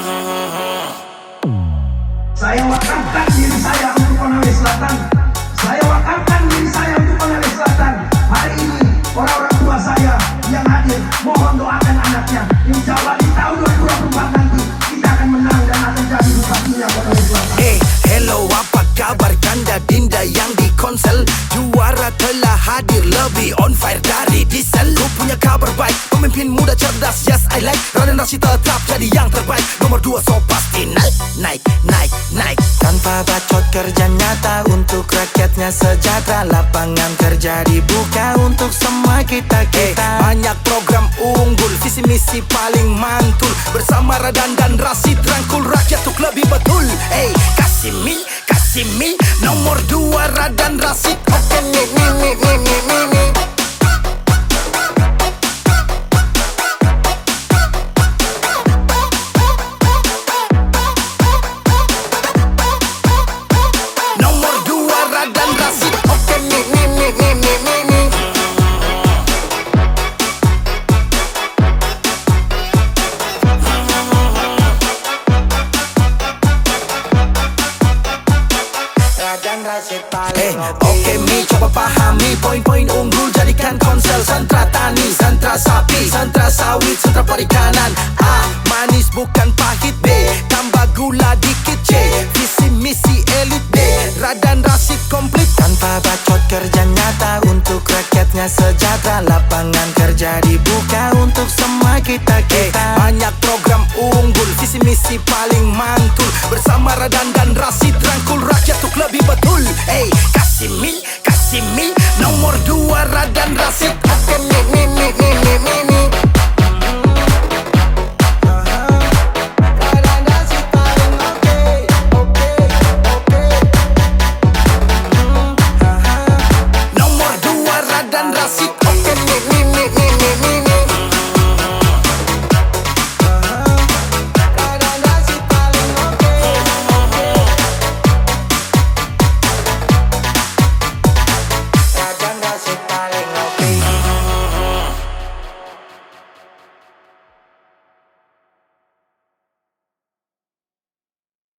Saya wakarkan diri saya untuk Konawe Selatan. Saya wakarkan diri saya untuk Konawe Selatan. Hari ini orang-orang tua saya yang hadir, mohon doakan anaknya. Insya Allah di tahun 2024 nanti kita akan menang dan akan jadi bupatinya Konawe Selatan. Hey, hello, apa kabar Kanda Dinda yang di konsel? Juara telah hadir, lebih on fire dari diesel. Ku punya kabar baik, pemimpin muda cerdas, yes I like. Raden Rashid tetap jadi yang terbaik. Nomor 2 so pasti naik, naik, naik, naik. Tanpa bacot kerja nyata untuk rakyatnya sejahtera. Lapangan kerja dibuka untuk semua kita-kita. Banyak program unggul, visi misi paling mantul. Bersama Radan dan Rashid rangkul rakyat untuk lebih betul. Hey, kasih mil, nomor 2 Radan Rashid. Oke, mi. Nomor 2 Radan Rashid. Oke, mi. Oke Mi, coba pahami poin-poin unggul, jadikan konsel. Sentra tani, sentra sapi, sentra sawit, sentra perikanan. A, manis bukan pahit. B, tambah gula dikit. C, visi misi elit. D, Radan Rashid komplit. Tanpa bacot kerja nyata untuk rakyatnya sejahtera. Lapangan kerja dibuka untuk semua kita-kita. Banyak program unggul, visi misi paling mantul. Bersama Radan dan Rashid rangkul rakyat untuk lebih betul. Hey, kasih mil, nomor 2 Radan Rashid. Oke, mi.